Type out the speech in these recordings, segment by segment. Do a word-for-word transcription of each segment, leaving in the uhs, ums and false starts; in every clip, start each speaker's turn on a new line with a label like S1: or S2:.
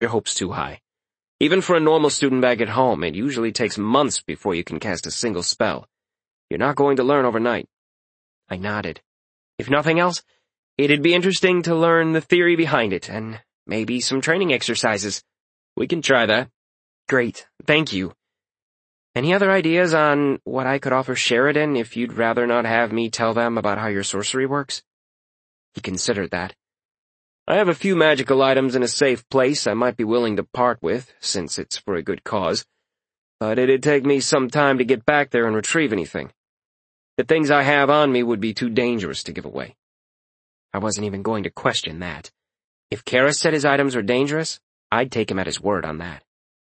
S1: your hopes too high. Even for a normal student back at home, it usually takes months before you can cast a single spell. You're not going to learn overnight." I nodded. If nothing else, it'd be interesting to learn the theory behind it, and maybe some training exercises. We can try that. Great, thank you. Any other ideas on what I could offer Sheridan if you'd rather not have me tell them about how your sorcery works? He considered that. I have a few magical items in a safe place I might be willing to part with, since it's for a good cause, but it'd take me some time to get back there and retrieve anything. The things I have on me would be too dangerous to give away. I wasn't even going to question that. If Karras said his items were dangerous, I'd take him at his word on that.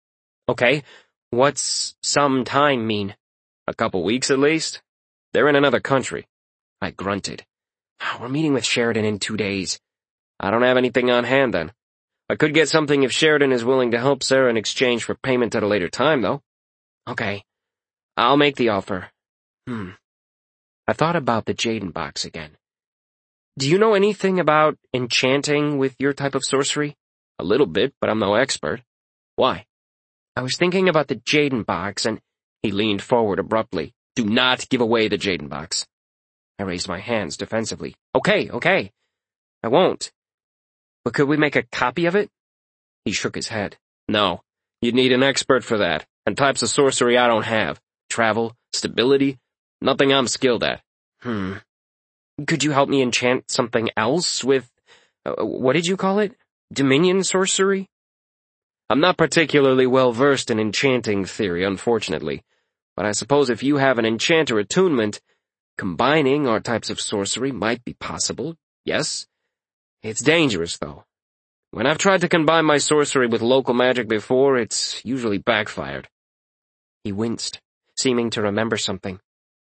S1: Okay, what's some time mean? A couple weeks at least? They're in another country. I grunted. We're meeting with Sheridan in two days. I don't have anything on hand then. I could get something if Sheridan is willing to help Sarah in exchange for payment at a later time, though. Okay, I'll make the offer. Hmm. I thought about the Jaden box again. Do you know anything about enchanting with your type of sorcery? A little bit, but I'm no expert. Why? I was thinking about the Jaden box, and he leaned forward abruptly. Do not give away the Jaden box. I raised my hands defensively. Okay, okay. I won't. But could we make a copy of it? He shook his head. No, you'd need an expert for that, and types of sorcery I don't have. Travel, stability, nothing I'm skilled at. Hmm. Could you help me enchant something else with, uh, what did you call it? Dominion sorcery? I'm not particularly well versed in enchanting theory, unfortunately, but I suppose if you have an enchanter attunement, combining our types of sorcery might be possible, yes? It's dangerous, though. When I've tried to combine my sorcery with local magic before, it's usually backfired. He winced, seeming to remember something.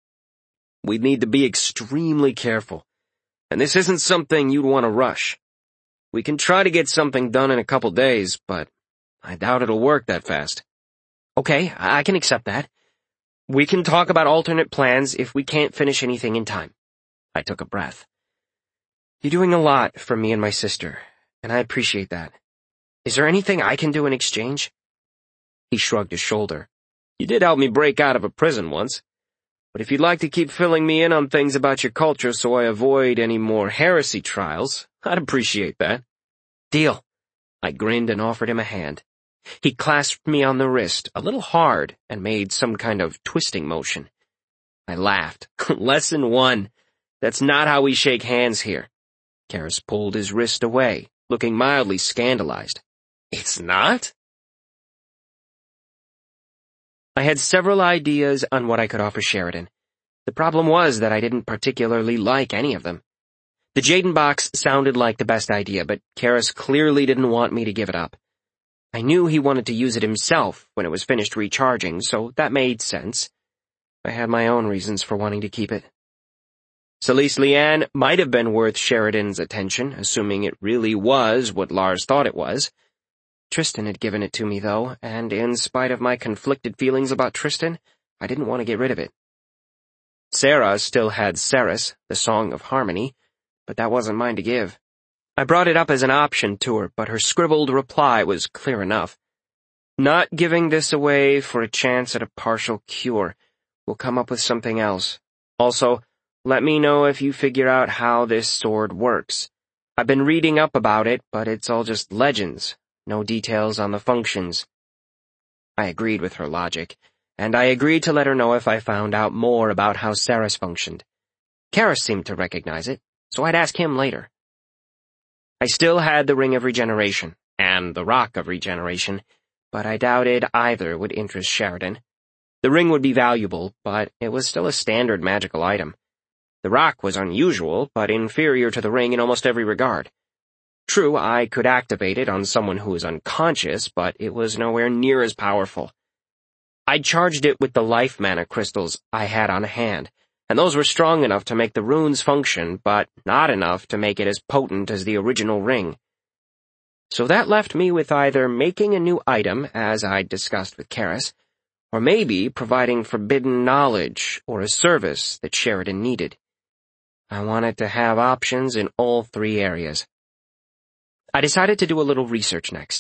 S1: We'd need to be extremely careful, and this isn't something you'd want to rush. We can try to get something done in a couple days, but I doubt it'll work that fast. Okay, I can accept that. We can talk about alternate plans if we can't finish anything in time. I took a breath. You're doing a lot for me and my sister, and I appreciate that. Is there anything I can do in exchange? He shrugged his shoulder. You did help me break out of a prison once, but if you'd like to keep filling me in on things about your culture so I avoid any more heresy trials, I'd appreciate that. Deal. I grinned and offered him a hand. He clasped me on the wrist, a little hard, and made some kind of twisting motion. I laughed. Lesson one. That's not how we shake hands here. Karras pulled his wrist away, looking mildly scandalized. It's not? I had several ideas on what I could offer Sheridan. The problem was that I didn't particularly like any of them. The Jaden box sounded like the best idea, but Karras clearly didn't want me to give it up. I knew he wanted to use it himself when it was finished recharging, so that made sense. I had my own reasons for wanting to keep it. Celeste Leanne might have been worth Sheridan's attention, assuming it really was what Lars thought it was. Tristan had given it to me, though, and in spite of my conflicted feelings about Tristan, I didn't want to get rid of it. Sarah still had Ceres, the Song of Harmony, but that wasn't mine to give. I brought it up as an option to her, but her scribbled reply was clear enough. Not giving this away for a chance at a partial cure. We'll come up with something else. Also, let me know if you figure out how this sword works. I've been reading up about it, but it's all just legends. No details on the functions. I agreed with her logic, and I agreed to let her know if I found out more about how Ceres functioned. Karras seemed to recognize it, so I'd ask him later. I still had the Ring of Regeneration, and the Rock of Regeneration, but I doubted either would interest Sheridan. The ring would be valuable, but it was still a standard magical item. The rock was unusual, but inferior to the ring in almost every regard. True, I could activate it on someone who was unconscious, but it was nowhere near as powerful. I'd charged it with the life mana crystals I had on hand, and those were strong enough to make the runes function, but not enough to make it as potent as the original ring. So that left me with either making a new item, as I'd discussed with Karras, or maybe providing forbidden knowledge or a service that Sheridan needed. I wanted to have options in all three areas. I decided to do a little research next.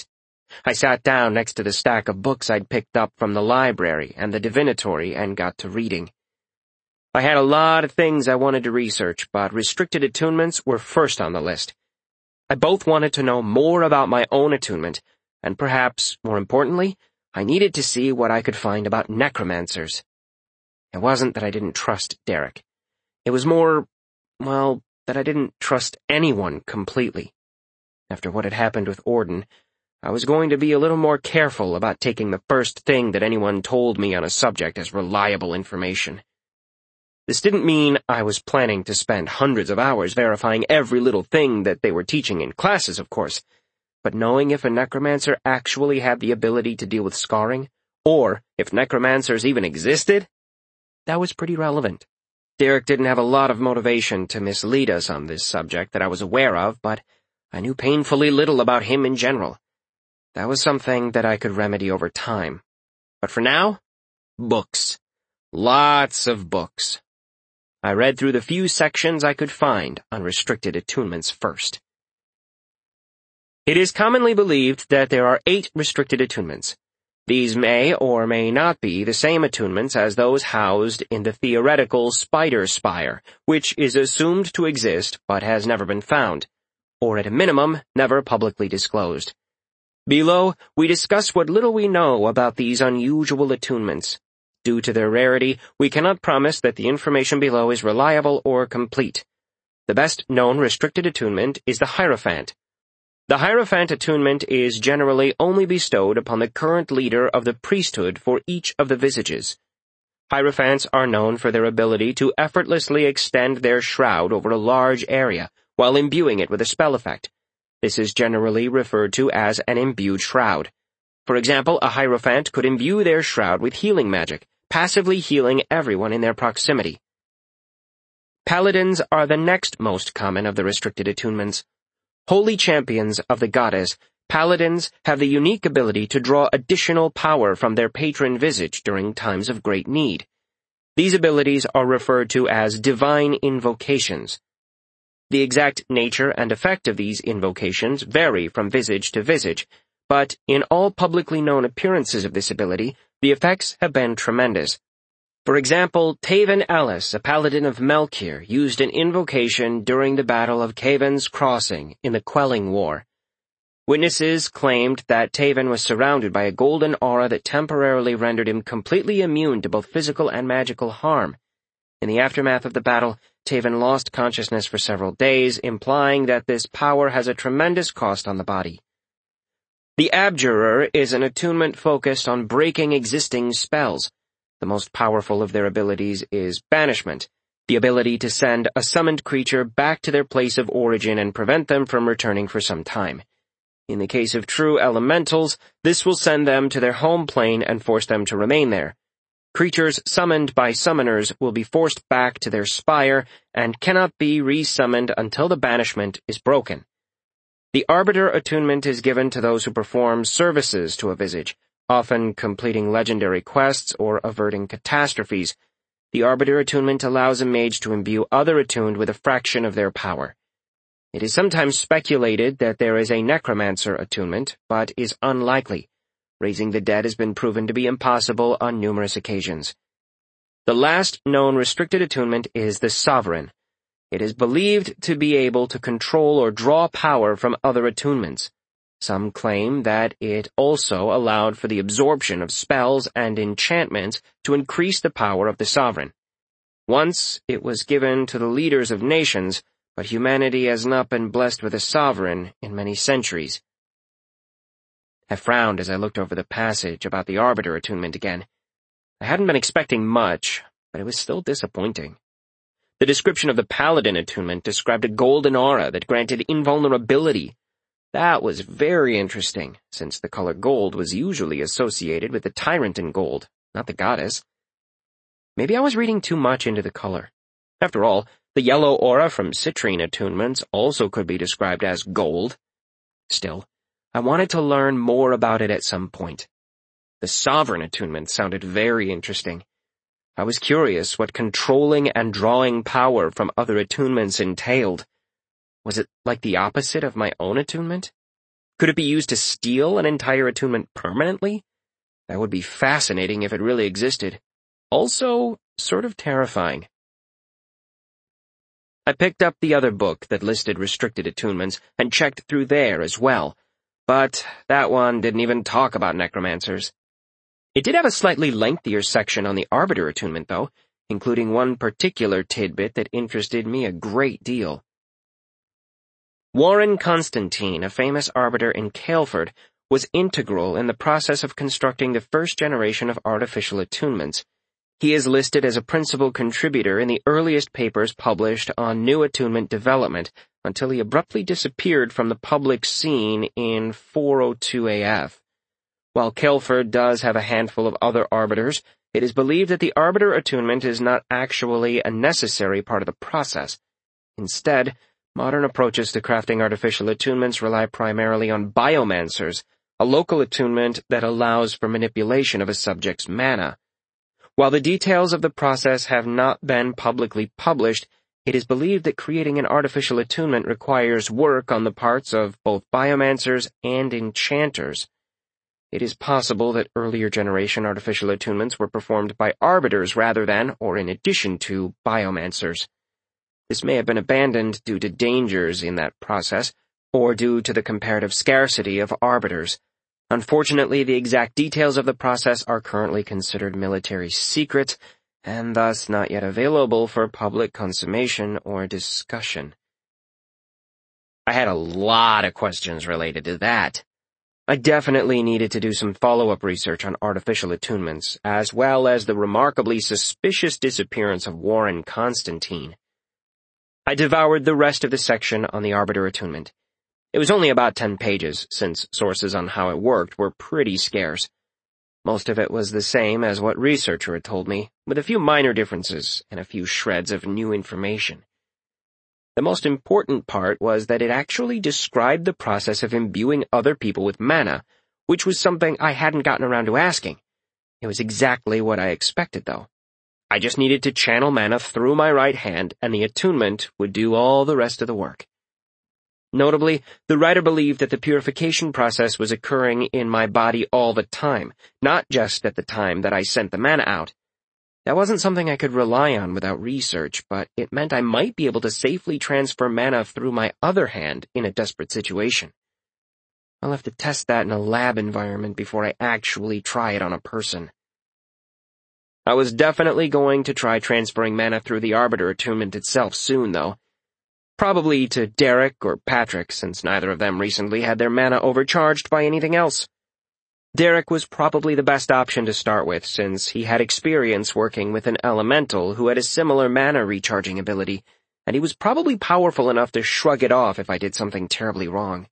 S1: I sat down next to the stack of books I'd picked up from the library and the divinatory and got to reading. I had a lot of things I wanted to research, but restricted attunements were first on the list. I both wanted to know more about my own attunement, and perhaps, more importantly, I needed to see what I could find about necromancers. It wasn't that I didn't trust Derek. It was more, well, that I didn't trust anyone completely. After what had happened with Orden, I was going to be a little more careful about taking the first thing that anyone told me on a subject as reliable information. This didn't mean I was planning to spend hundreds of hours verifying every little thing that they were teaching in classes, of course, but knowing if a necromancer actually had the ability to deal with scarring, or if necromancers even existed, that was pretty relevant. Derek didn't have a lot of motivation to mislead us on this subject that I was aware of, but I knew painfully little about him in general. That was something that I could remedy over time. But for now, books. Lots of books. I read through the few sections I could find on restricted attunements first. It is commonly believed that there are eight restricted attunements. These may or may not be the same attunements as those housed in the theoretical Spider Spire, which is assumed to exist but has never been found, or at a minimum, never publicly disclosed. Below, we discuss what little we know about these unusual attunements. Due to their rarity, we cannot promise that the information below is reliable or complete. The best known restricted attunement is the Hierophant. The Hierophant attunement is generally only bestowed upon the current leader of the priesthood for each of the visages. Hierophants are known for their ability to effortlessly extend their shroud over a large area while imbuing it with a spell effect. This is generally referred to as an imbued shroud. For example, a Hierophant could imbue their shroud with healing magic, passively healing everyone in their proximity. Paladins are the next most common of the restricted attunements. Holy champions of the goddess, paladins have the unique ability to draw additional power from their patron visage during times of great need. These abilities are referred to as divine invocations. The exact nature and effect of these invocations vary from visage to visage, but in all publicly known appearances of this ability, the effects have been tremendous. For example, Taven Ellis, a paladin of Melkir, used an invocation during the Battle of Caven's Crossing in the Quelling War. Witnesses claimed that Taven was surrounded by a golden aura that temporarily rendered him completely immune to both physical and magical harm. In the aftermath of the battle, Taven lost consciousness for several days, implying that this power has a tremendous cost on the body. The Abjurer is an attunement focused on breaking existing spells. The most powerful of their abilities is Banishment, the ability to send a summoned creature back to their place of origin and prevent them from returning for some time. In the case of true elementals, this will send them to their home plane and force them to remain there. Creatures summoned by summoners will be forced back to their spire and cannot be re-summoned until the banishment is broken. The Arbiter attunement is given to those who perform services to a visage, often completing legendary quests or averting catastrophes. The Arbiter attunement allows a mage to imbue other attuned with a fraction of their power. It is sometimes speculated that there is a Necromancer attunement, but is unlikely. Raising the dead has been proven to be impossible on numerous occasions. The last known restricted attunement is the Sovereign. It is believed to be able to control or draw power from other attunements. Some claim that it also allowed for the absorption of spells and enchantments to increase the power of the sovereign. Once it was given to the leaders of nations, but humanity has not been blessed with a sovereign in many centuries. I frowned as I looked over the passage about the Arbiter attunement again. I hadn't been expecting much, but it was still disappointing. The description of the Paladin attunement described a golden aura that granted invulnerability. That was very interesting, since the color gold was usually associated with the tyrant in gold, not the goddess. Maybe I was reading too much into the color. After all, the yellow aura from citrine attunements also could be described as gold. Still, I wanted to learn more about it at some point. The Sovereign attunement sounded very interesting. I was curious what controlling and drawing power from other attunements entailed. Was it like the opposite of my own attunement? Could it be used to steal an entire attunement permanently? That would be fascinating if it really existed. Also, sort of terrifying. I picked up the other book that listed restricted attunements and checked through there as well, but that one didn't even talk about necromancers. It did have a slightly lengthier section on the Arbiter attunement, though, including one particular tidbit that interested me a great deal. Warren Constantine, a famous arbiter in Caleford, was integral in the process of constructing the first generation of artificial attunements. He is listed as a principal contributor in the earliest papers published on new attunement development until he abruptly disappeared from the public scene in four oh two A F. While Caleford does have a handful of other arbiters, it is believed that the arbiter attunement is not actually a necessary part of the process. Instead, modern approaches to crafting artificial attunements rely primarily on biomancers, a local attunement that allows for manipulation of a subject's mana. While the details of the process have not been publicly published, it is believed that creating an artificial attunement requires work on the parts of both biomancers and enchanters. It is possible that earlier generation artificial attunements were performed by arbiters rather than, or in addition to, biomancers. This may have been abandoned due to dangers in that process, or due to the comparative scarcity of arbiters. Unfortunately, the exact details of the process are currently considered military secret, and thus not yet available for public consummation or discussion. I had a lot of questions related to that. I definitely needed to do some follow-up research on artificial attunements, as well as the remarkably suspicious disappearance of Warren Constantine. I devoured the rest of the section on the Arbiter attunement. It was only about ten pages, since sources on how it worked were pretty scarce. Most of it was the same as what researcher had told me, with a few minor differences and a few shreds of new information. The most important part was that it actually described the process of imbuing other people with mana, which was something I hadn't gotten around to asking. It was exactly what I expected, though. I just needed to channel mana through my right hand, and the attunement would do all the rest of the work. Notably, the writer believed that the purification process was occurring in my body all the time, not just at the time that I sent the mana out. That wasn't something I could rely on without research, but it meant I might be able to safely transfer mana through my other hand in a desperate situation. I'll have to test that in a lab environment before I actually try it on a person. I was definitely going to try transferring mana through the Arbiter attunement itself soon, though. Probably to Derek or Patrick, since neither of them recently had their mana overcharged by anything else. Derek was probably the best option to start with, since he had experience working with an elemental who had a similar mana recharging ability, and he was probably powerful enough to shrug it off if I did something terribly wrong.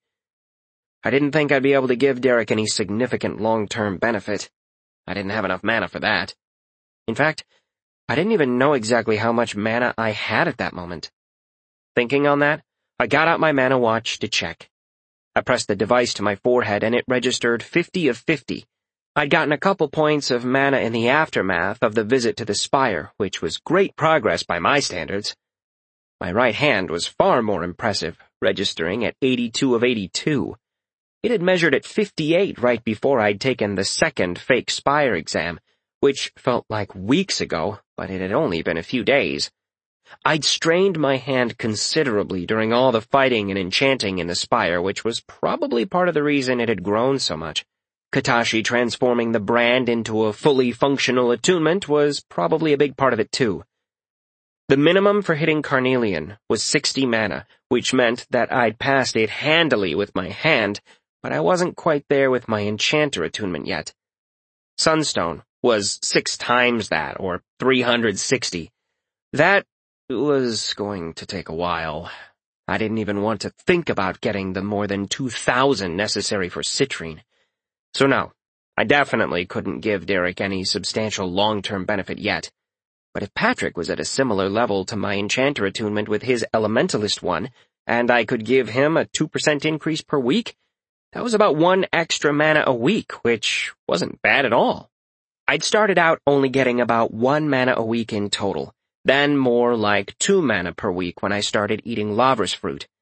S1: I didn't think I'd be able to give Derek any significant long-term benefit. I didn't have enough mana for that. In fact, I didn't even know exactly how much mana I had at that moment. Thinking on that, I got out my mana watch to check. I pressed the device to my forehead and it registered fifty of fifty. I'd gotten a couple points of mana in the aftermath of the visit to the spire, which was great progress by my standards. My right hand was far more impressive, registering at eighty-two of eighty-two. It had measured at fifty-eight right before I'd taken the second fake spire exam, which felt like weeks ago, but it had only been a few days. I'd strained my hand considerably during all the fighting and enchanting in the spire, which was probably part of the reason it had grown so much. Katashi transforming the brand into a fully functional attunement was probably a big part of it too. The minimum for hitting Carnelian was sixty mana, which meant that I'd passed it handily with my hand, but I wasn't quite there with my enchanter attunement yet. Sunstone was six times that, or three hundred sixty. That was going to take a while. I didn't even want to think about getting the more than two thousand necessary for citrine. So no, I definitely couldn't give Derek any substantial long-term benefit yet. But if Patrick was at a similar level to my enchanter attunement with his elementalist one, and I could give him a two percent increase per week, that was about one extra mana a week, which wasn't bad at all. I'd started out only getting about one mana a week in total, then more like two mana per week when I started eating Lavras fruit.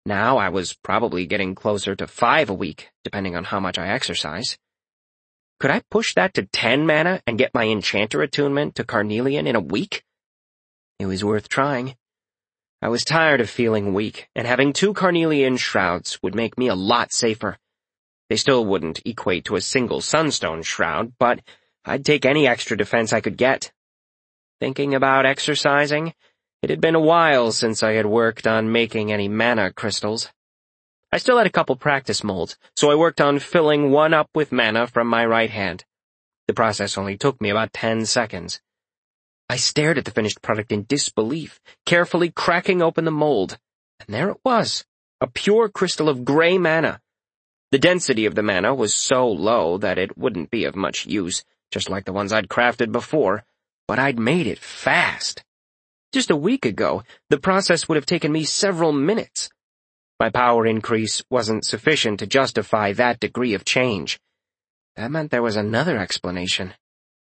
S1: Now I was probably getting closer to five a week, depending on how much I exercise. Could I push that to ten mana and get my enchanter attunement to Carnelian in a week? It was worth trying. I was tired of feeling weak, and having two Carnelian shrouds would make me a lot safer. They still wouldn't equate to a single Sunstone shroud, but I'd take any extra defense I could get. Thinking about exercising, it had been a while since I had worked on making any mana crystals. I still had a couple practice molds, so I worked on filling one up with mana from my right hand. The process only took me about ten seconds. I stared at the finished product in disbelief, carefully cracking open the mold, and there it was, a pure crystal of gray mana. The density of the mana was so low that it wouldn't be of much use, just like the ones I'd crafted before, but I'd made it fast. Just a week ago, the process would have taken me several minutes. My power increase wasn't sufficient to justify that degree of change. That meant there was another explanation.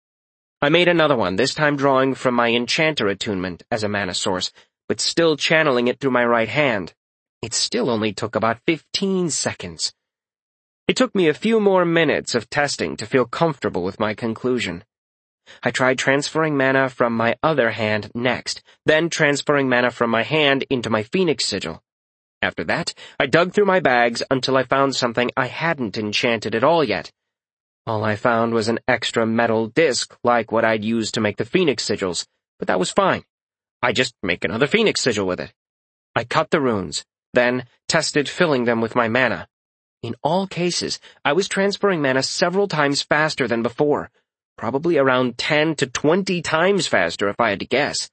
S1: I made another one, this time drawing from my enchanter attunement as a mana source, but still channeling it through my right hand. It still only took about fifteen seconds. It took me a few more minutes of testing to feel comfortable with my conclusion. I tried transferring mana from my other hand next, then transferring mana from my hand into my Phoenix Sigil. After that, I dug through my bags until I found something I hadn't enchanted at all yet. All I found was an extra metal disc like what I'd used to make the Phoenix Sigils, but that was fine. I'd just make another Phoenix Sigil with it. I cut the runes, then tested filling them with my mana. In all cases, I was transferring mana several times faster than before, probably around ten to twenty times faster if I had to guess.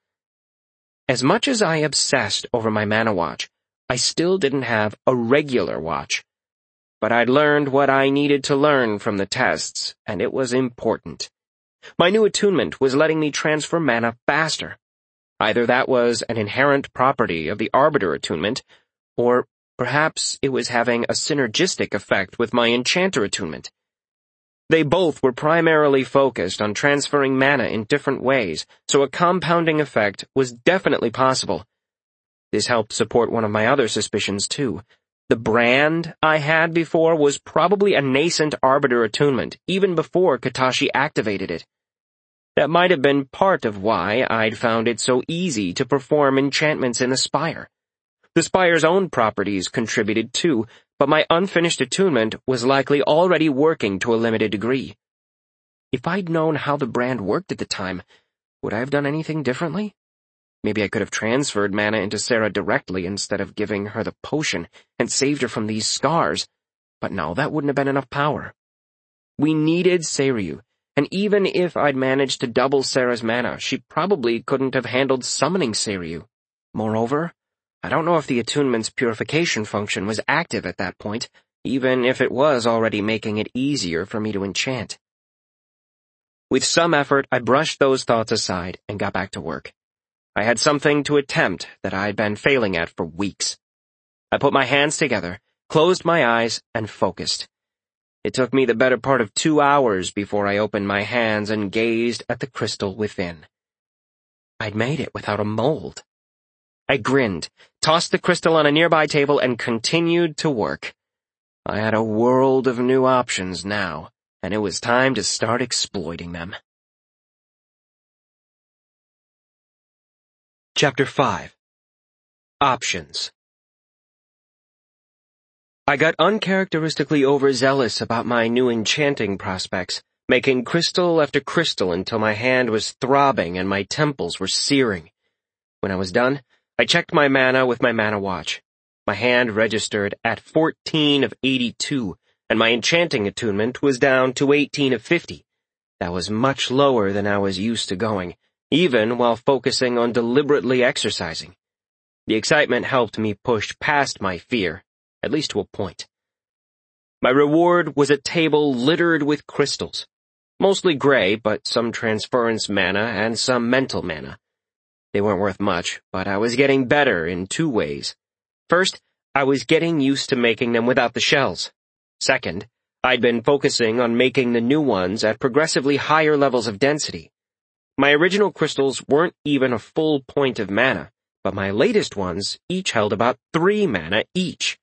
S1: As much as I obsessed over my mana watch, I still didn't have a regular watch. But I'd learned what I needed to learn from the tests, and it was important. My new attunement was letting me transfer mana faster. Either that was an inherent property of the Arbiter attunement, or perhaps it was having a synergistic effect with my enchanter attunement. They both were primarily focused on transferring mana in different ways, so a compounding effect was definitely possible. This helped support one of my other suspicions, too. The brand I had before was probably a nascent Arbiter attunement, even before Katashi activated it. That might have been part of why I'd found it so easy to perform enchantments in the Spire. The Spire's own properties contributed too, but my unfinished attunement was likely already working to a limited degree. If I'd known how the brand worked at the time, would I have done anything differently? Maybe I could have transferred mana into Sarah directly instead of giving her the potion and saved her from these scars, but no, that wouldn't have been enough power. We needed Seiryu, and even if I'd managed to double Sarah's mana, she probably couldn't have handled summoning Seiryu. Moreover, I don't know if the attunement's purification function was active at that point, even if it was already making it easier for me to enchant. With some effort, I brushed those thoughts aside and got back to work. I had something to attempt that I'd been failing at for weeks. I put my hands together, closed my eyes, and focused. It took me the better part of two hours before I opened my hands and gazed at the crystal within. I'd made it without a mold. I grinned, tossed the crystal on a nearby table, and continued to work. I had a world of new options now, and it was time to start exploiting them. Chapter five. Options. I got uncharacteristically overzealous about my new enchanting prospects, making crystal after crystal until my hand was throbbing and my temples were searing. When I was done, I checked my mana with my mana watch. My hand registered at fourteen of eighty-two, and my enchanting attunement was down to eighteen of fifty. That was much lower than I was used to going, even while focusing on deliberately exercising. The excitement helped me push past my fear, at least to a point. My reward was a table littered with crystals, mostly gray, but some transference mana and some mental mana. They weren't worth much, but I was getting better in two ways. First, I was getting used to making them without the shells. Second, I'd been focusing on making the new ones at progressively higher levels of density. My original crystals weren't even a full point of mana, but my latest ones each held about three mana each.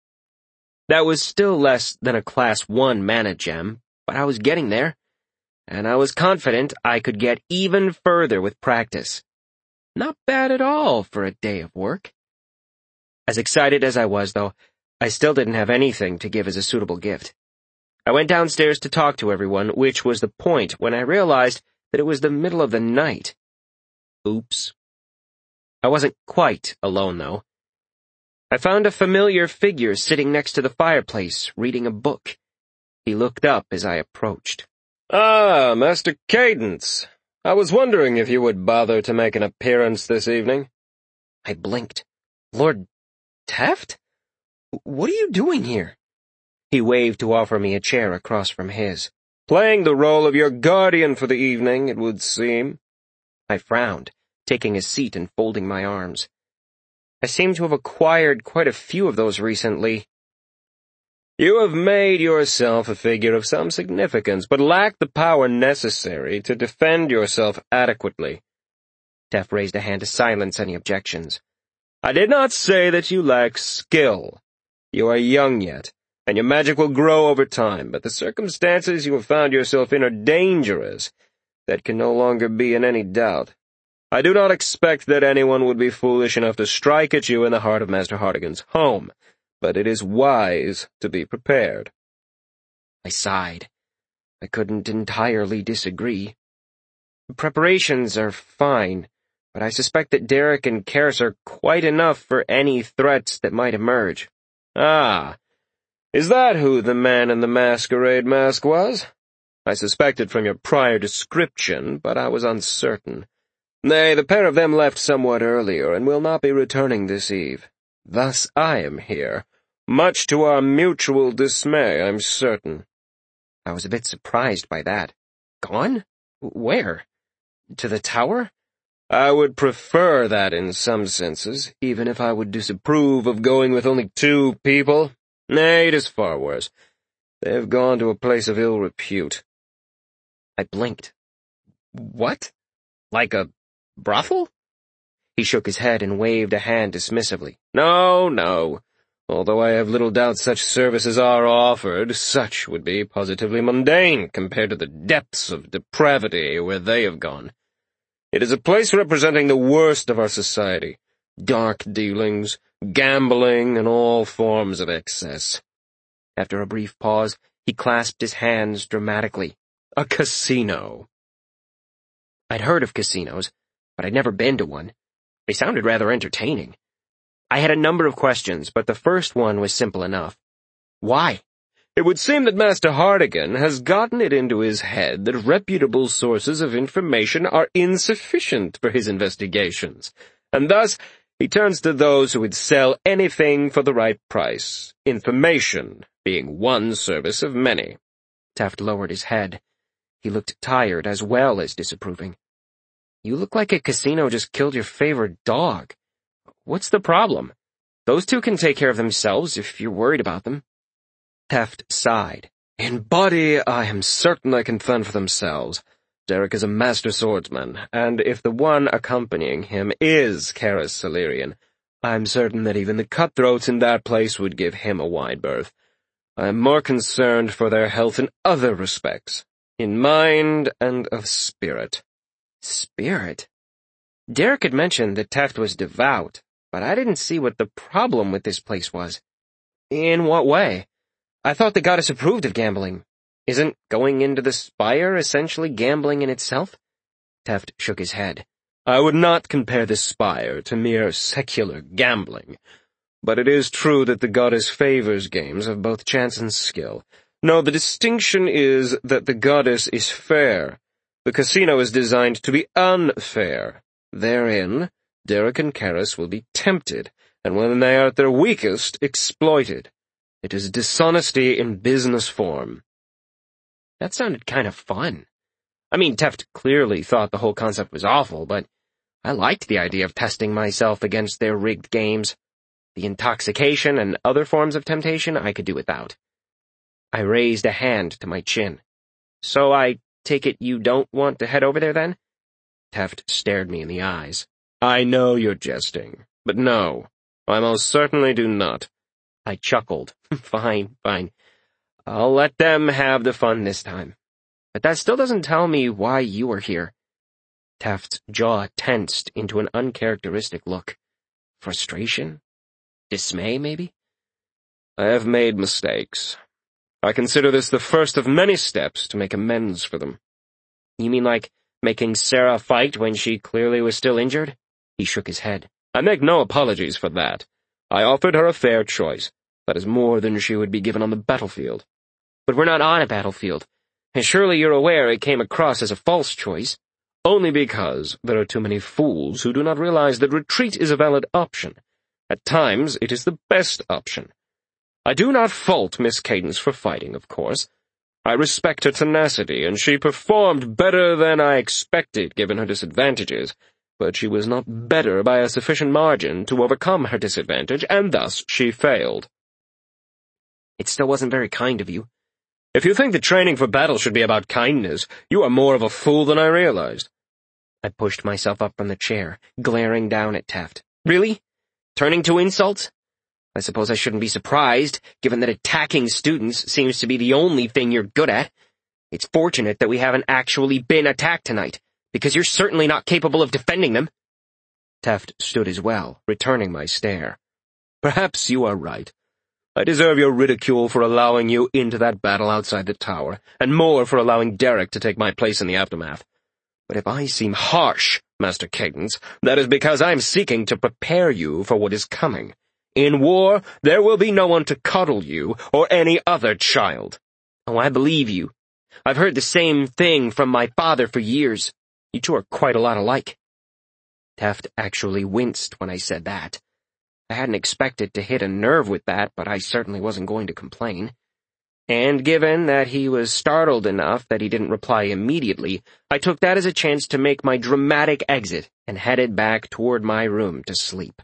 S1: That was still less than a class one mana gem, but I was getting there, and I was confident I could get even further with practice. Not bad at all for a day of work. As excited as I was, though, I still didn't have anything to give as a suitable gift. I went downstairs to talk to everyone, which was the point when I realized that it was the middle of the night. Oops. I wasn't quite alone, though. I found a familiar figure sitting next to the fireplace, reading a book. He looked up as I approached.
S2: Ah, Master Cadence. I was wondering if you would bother to make an appearance this evening.
S1: I blinked. Lord Teft? What are you doing here? He waved to offer me a chair across from his.
S2: Playing the role of your guardian for the evening, it would seem.
S1: I frowned, taking a seat and folding my arms. I seem to have acquired quite a few of those recently.
S2: You have made yourself a figure of some significance, but lack the power necessary to defend yourself adequately.
S1: Teft raised a hand to silence any objections.
S2: I did not say that you lack skill. You are young yet, and your magic will grow over time, but the circumstances you have found yourself in are dangerous. That can no longer be in any doubt. I do not expect that anyone would be foolish enough to strike at you in the heart of Master Hartigan's home, but it is wise to be prepared.
S1: I sighed. I couldn't entirely disagree. Preparations are fine, but I suspect that Derek and Karis are quite enough for any threats that might emerge.
S2: Ah, is that who the man in the masquerade mask was? I suspected from your prior description, but I was uncertain. Nay, the pair of them left somewhat earlier and will not be returning this eve. Thus I am here, much to our mutual dismay, I'm certain.
S1: I was a bit surprised by that. Gone? Where? To the tower?
S2: I would prefer that in some senses, even if I would disapprove of going with only two people. Nay, it is far worse. They have gone to a place of ill repute.
S1: I blinked. What? Like a brothel? He shook his head and waved a hand dismissively.
S2: No, no. Although I have little doubt such services are offered, such would be positively mundane compared to the depths of depravity where they have gone. It is a place representing the worst of our society. Dark dealings, gambling, and all forms of excess.
S1: After a brief pause, he clasped his hands dramatically.
S2: A casino.
S1: I'd heard of casinos, but I'd never been to one. They sounded rather entertaining. I had a number of questions, but the first one was simple enough. Why?
S2: It would seem that Master Hartigan has gotten it into his head that reputable sources of information are insufficient for his investigations, and thus he turns to those who would sell anything for the right price, information being one service of many.
S1: Teft lowered his head. He looked tired as well as disapproving. You look like a casino just killed your favorite dog. What's the problem? Those two can take care of themselves if you're worried about them.
S2: Teft sighed. In body, I am certain they can fend for themselves. Derek is a master swordsman, and if the one accompanying him is Karis Salarian, I'm certain that even the cutthroats in that place would give him a wide berth. I am more concerned for their health in other respects, in mind and of spirit.
S1: Spirit? Derek had mentioned that Teft was devout, but I didn't see what the problem with this place was. In what way? I thought the goddess approved of gambling. Isn't going into the spire essentially gambling in itself? Teft shook his head.
S2: I would not compare the spire to mere secular gambling, but it is true that the goddess favors games of both chance and skill. No, the distinction is that the goddess is fair. The casino is designed to be unfair. Therein, Derek and Karis will be tempted, and when they are at their weakest, exploited. It is dishonesty in business form.
S1: That sounded kind of fun. I mean, Teft clearly thought the whole concept was awful, but I liked the idea of testing myself against their rigged games. The intoxication and other forms of temptation I could do without. I raised a hand to my chin. So I take it you don't want to head over there then? Teft stared me in the eyes.
S2: I know you're jesting, but no, I most certainly do not.
S1: I chuckled. Fine, fine. I'll let them have the fun this time. But that still doesn't tell me why you are here. Taft's jaw tensed into an uncharacteristic look. Frustration? Dismay, maybe?
S2: I have made mistakes. I consider this the first of many steps to make amends for them.
S1: You mean like making Sarah fight when she clearly was still injured? He shook his head.
S2: I make no apologies for that. I offered her a fair choice. That is more than she would be given on the battlefield.
S1: But we're not on a battlefield, and surely you're aware it came across as a false choice.
S2: Only because there are too many fools who do not realize that retreat is a valid option. At times, it is the best option. I do not fault Miss Cadence for fighting, of course. I respect her tenacity, and she performed better than I expected given her disadvantages, but she was not better by a sufficient margin to overcome her disadvantage, and thus she failed.
S1: It still wasn't very kind of you.
S2: If you think that training for battle should be about kindness, you are more of a fool than I realized.
S1: I pushed myself up from the chair, glaring down at Taft. Really? Turning to insults? I suppose I shouldn't be surprised, given that attacking students seems to be the only thing you're good at. It's fortunate that we haven't actually been attacked tonight, because you're certainly not capable of defending them.
S2: Taft stood as well, returning my stare. Perhaps you are right. I deserve your ridicule for allowing you into that battle outside the tower, and more for allowing Derek to take my place in the aftermath. But if I seem harsh, Master Cadence, that is because I am seeking to prepare you for what is coming. In war, there will be no one to coddle you or any other child.
S1: Oh, I believe you. I've heard the same thing from my father for years. You two are quite a lot alike. Taft actually winced when I said that. I hadn't expected to hit a nerve with that, but I certainly wasn't going to complain. And given that he was startled enough that he didn't reply immediately, I took that as a chance to make my dramatic exit and headed back toward my room to sleep.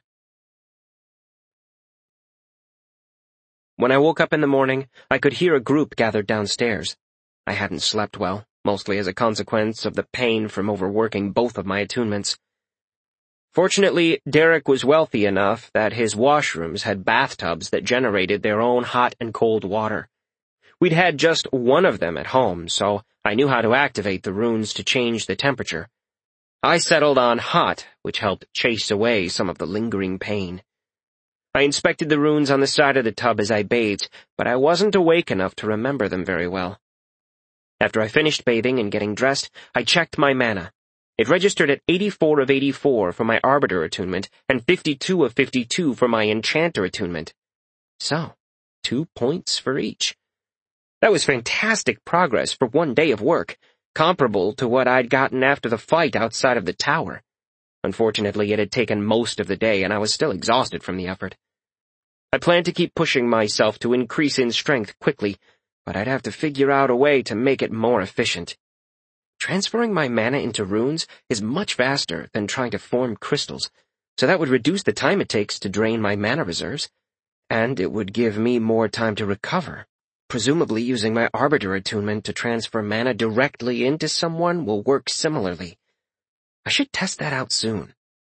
S1: When I woke up in the morning, I could hear a group gathered downstairs. I hadn't slept well, mostly as a consequence of the pain from overworking both of my attunements. Fortunately, Derek was wealthy enough that his washrooms had bathtubs that generated their own hot and cold water. We'd had just one of them at home, so I knew how to activate the runes to change the temperature. I settled on hot, which helped chase away some of the lingering pain. I inspected the runes on the side of the tub as I bathed, but I wasn't awake enough to remember them very well. After I finished bathing and getting dressed, I checked my mana. It registered at eighty-four of eighty-four for my Arbiter attunement and fifty-two of fifty-two for my Enchanter attunement. So, two points for each. That was fantastic progress for one day of work, comparable to what I'd gotten after the fight outside of the tower. Unfortunately, it had taken most of the day, and I was still exhausted from the effort. I planned to keep pushing myself to increase in strength quickly, but I'd have to figure out a way to make it more efficient. Transferring my mana into runes is much faster than trying to form crystals, so that would reduce the time it takes to drain my mana reserves, and it would give me more time to recover. Presumably using my Arbiter attunement to transfer mana directly into someone will work similarly. I should test that out soon.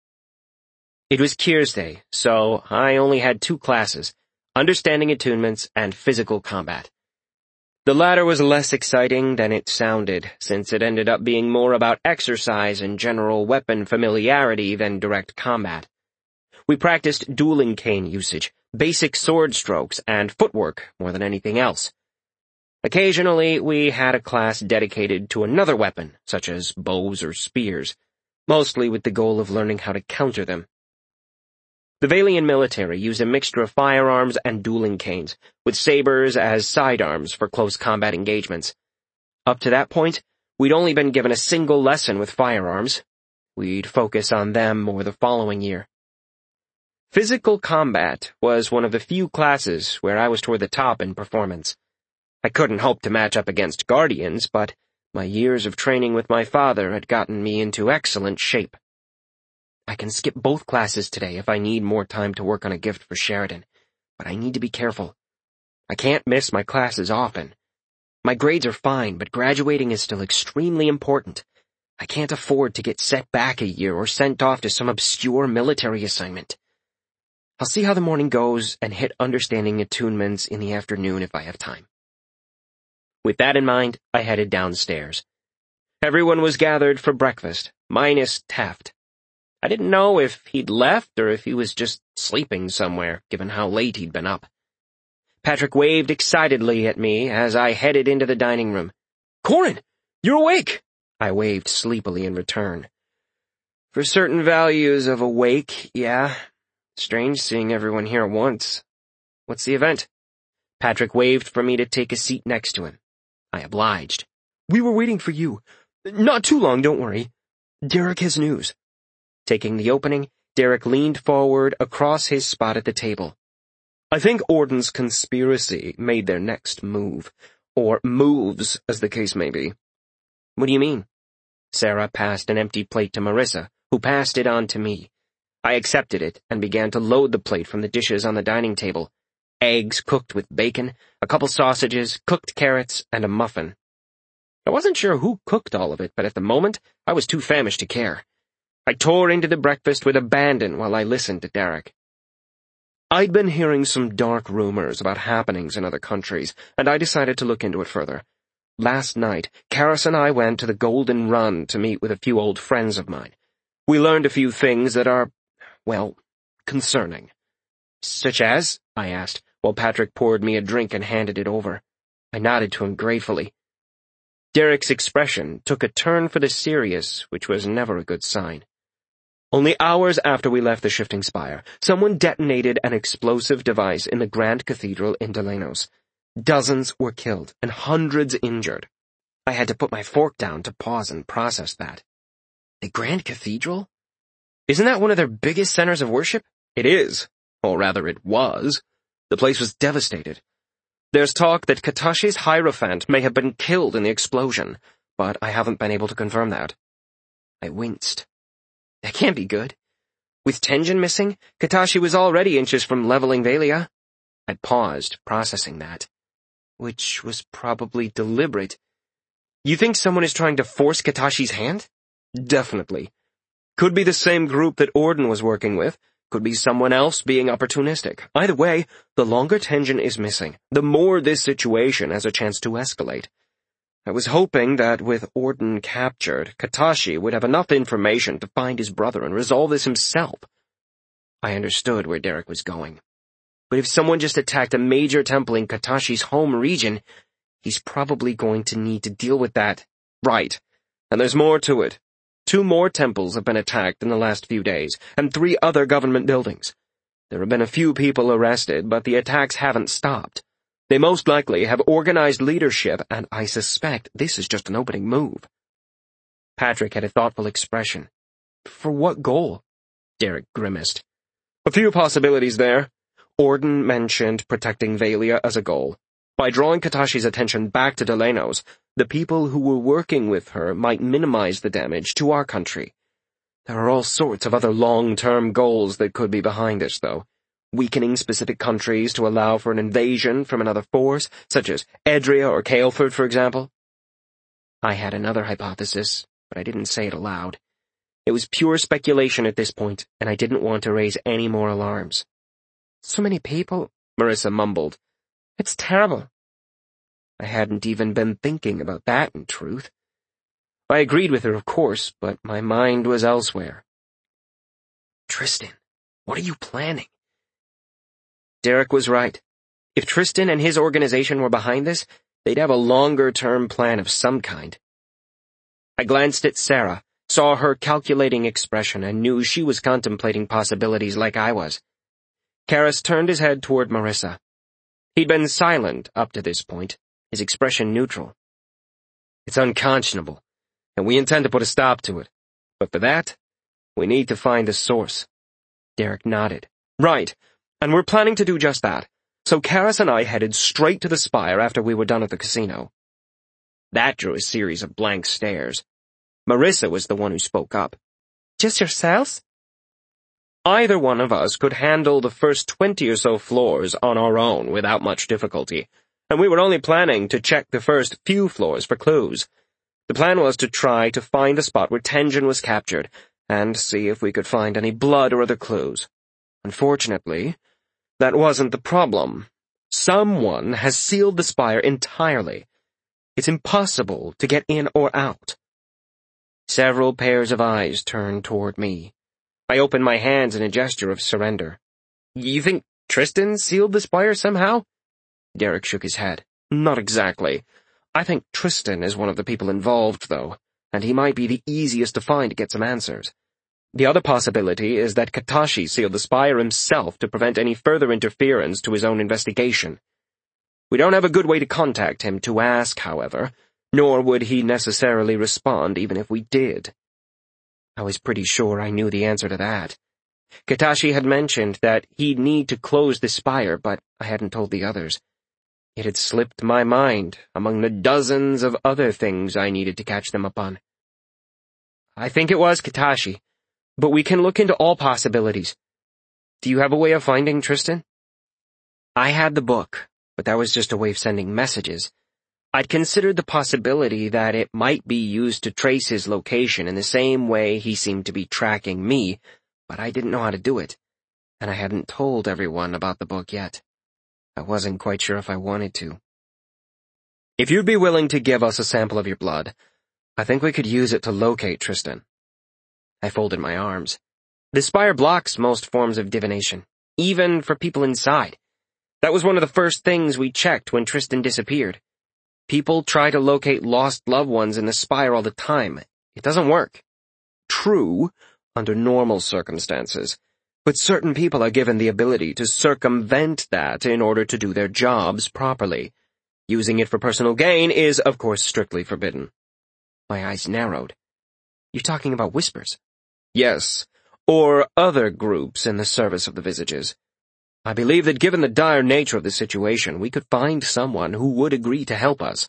S1: It was Kier's Day, so I only had two classes, Understanding Attunements and Physical Combat. The latter was less exciting than it sounded, since it ended up being more about exercise and general weapon familiarity than direct combat. We practiced dueling cane usage, basic sword strokes, and footwork more than anything else. Occasionally, we had a class dedicated to another weapon, such as bows or spears, mostly with the goal of learning how to counter them. The Valian military used a mixture of firearms and dueling canes, with sabers as sidearms for close combat engagements. Up to that point, we'd only been given a single lesson with firearms. We'd focus on them more the following year. Physical combat was one of the few classes where I was toward the top in performance. I couldn't hope to match up against Guardians, but my years of training with my father had gotten me into excellent shape. I can skip both classes today if I need more time to work on a gift for Sheridan, but I need to be careful. I can't miss my classes often. My grades are fine, but graduating is still extremely important. I can't afford to get set back a year or sent off to some obscure military assignment. I'll see how the morning goes and hit understanding attunements in the afternoon if I have time. With that in mind, I headed downstairs. Everyone was gathered for breakfast, minus Taft. I didn't know if he'd left or if he was just sleeping somewhere, given how late he'd been up. Patrick waved excitedly at me as I headed into the dining room. "Corin, you're awake!" I waved sleepily in return. For certain values of awake, yeah. Strange seeing everyone here at once. What's the event? Patrick waved for me to take a seat next to him. I obliged. "We were waiting for you. Not too long, don't worry. Derek has news." Taking the opening, Derek leaned forward across his spot at the table. "I think Orden's conspiracy made their next move. Or moves, as the case may be." "What do you mean?" Sarah passed an empty plate to Marissa, who passed it on to me. I accepted it and began to load the plate from the dishes on the dining table. Eggs cooked with bacon, a couple sausages, cooked carrots, and a muffin. I wasn't sure who cooked all of it, but at the moment, I was too famished to care. I tore into the breakfast with abandon while I listened to Derek. I'd been hearing some dark rumors about happenings in other countries, and I decided to look into it further. Last night, Karis and I went to the Golden Run to meet with a few old friends of mine. We learned a few things that are, well, concerning. "Such as?" I asked, while Patrick poured me a drink and handed it over. I nodded to him gratefully. Derek's expression took a turn for the serious, which was never a good sign. Only hours after we left the shifting spire, someone detonated an explosive device in the Grand Cathedral in Delenos. Dozens were killed and hundreds injured. I had to put my fork down to pause and process that. The Grand Cathedral? Isn't that one of their biggest centers of worship? It is. Or rather, it was. The place was devastated. There's talk that Katashi's Hierophant may have been killed in the explosion, but I haven't been able to confirm that. I winced. That can't be good. With Tenjin missing, Katashi was already inches from leveling Valia. I paused, processing that. Which was probably deliberate. You think someone is trying to force Katashi's hand? Definitely. Could be the same group that Orden was working with. Could be someone else being opportunistic. Either way, the longer Tenjin is missing, the more this situation has a chance to escalate. I was hoping that with Orden captured, Katashi would have enough information to find his brother and resolve this himself. I understood where Derek was going. But if someone just attacked a major temple in Katashi's home region, he's probably going to need to deal with that. Right. And there's more to it. Two more temples have been attacked in the last few days, and three other government buildings. There have been a few people arrested, but the attacks haven't stopped. They most likely have organized leadership, and I suspect this is just an opening move. Patrick had a thoughtful expression. For what goal? Derek grimaced. A few possibilities there. Orden mentioned protecting Valia as a goal. By drawing Katashi's attention back to Delenos, the people who were working with her might minimize the damage to our country. There are all sorts of other long-term goals that could be behind this, though. Weakening specific countries to allow for an invasion from another force, such as Edria or Kael'thard, for example. I had another hypothesis, but I didn't say it aloud. It was pure speculation at this point, and I didn't want to raise any more alarms. So many people, Marissa mumbled. It's terrible. I hadn't even been thinking about that, in truth. I agreed with her, of course, but my mind was elsewhere. Tristan, what are you planning? Derek was right. If Tristan and his organization were behind this, they'd have a longer-term plan of some kind. I glanced at Sarah, saw her calculating expression, and knew she was contemplating possibilities like I was. Karis turned his head toward Marissa. He'd been silent up to this point, his expression neutral. It's unconscionable, and we intend to put a stop to it. But for that, we need to find the source. Derek nodded. Right, and we're planning to do just that. So Karis and I headed straight to the spire after we were done at the casino. That drew a series of blank stares. Marissa was the one who spoke up. Just yourselves? Either one of us could handle the first twenty or so floors on our own without much difficulty, and we were only planning to check the first few floors for clues.
S2: The plan was to try to find the spot where Tenjin was captured, and see if we could find any blood or other clues. Unfortunately, that wasn't the problem. Someone has sealed the spire entirely. It's impossible to get in or out. Several pairs of eyes turned toward me. I opened my hands in a gesture of surrender. You think Tristan sealed the spire somehow? Derek shook his head. Not exactly. I think Tristan is one of the people involved, though, and he might be the easiest to find to get some answers. The other possibility is that Katashi sealed the spire himself to prevent any further interference to his own investigation. We don't have a good way to contact him to ask, however, nor would he necessarily respond even if we did. I was pretty sure I knew the answer to that. Katashi had mentioned that he'd need to close the spire, but I hadn't told the others. It had slipped my mind among the dozens of other things I needed to catch them up on. I think it was Katashi, but we can look into all possibilities. Do you have a way of finding Tristan? I had the book, but that was just a way of sending messages. I'd considered the possibility that it might be used to trace his location in the same way he seemed to be tracking me, but I didn't know how to do it, and I hadn't told everyone about the book yet. I wasn't quite sure if I wanted to. If you'd be willing to give us a sample of your blood, I think we could use it to locate Tristan. I folded my arms. The spire blocks most forms of divination, even for people inside. That was one of the first things we checked when Tristan disappeared. People try to locate lost loved ones in the spire all the time. It doesn't work. True, under normal circumstances, but certain people are given the ability to circumvent that in order to do their jobs properly. Using it for personal gain is, of course, strictly forbidden. My eyes narrowed. You're talking about Whispers? Yes, or other groups in the service of the Visages. I believe that given the dire nature of the situation, we could find someone who would agree to help us.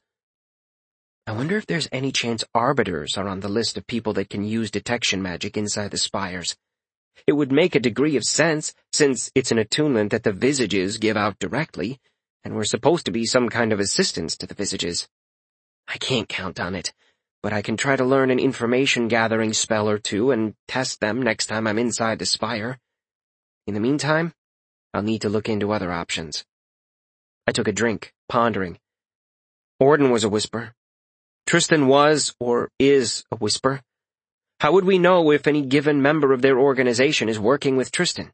S2: I wonder if there's any chance Arbiters are on the list of people that can use detection magic inside the spires. It would make a degree of sense, since it's an attunement that the Visages give out directly, and we're supposed to be some kind of assistance to the Visages. I can't count on it, but I can try to learn an information-gathering spell or two and test them next time I'm inside the spire. In the meantime, I'll need to look into other options. I took a drink, pondering. Orden was a Whisper. Tristan was, or is, a Whisper. How would we know if any given member of their organization is working with Tristan?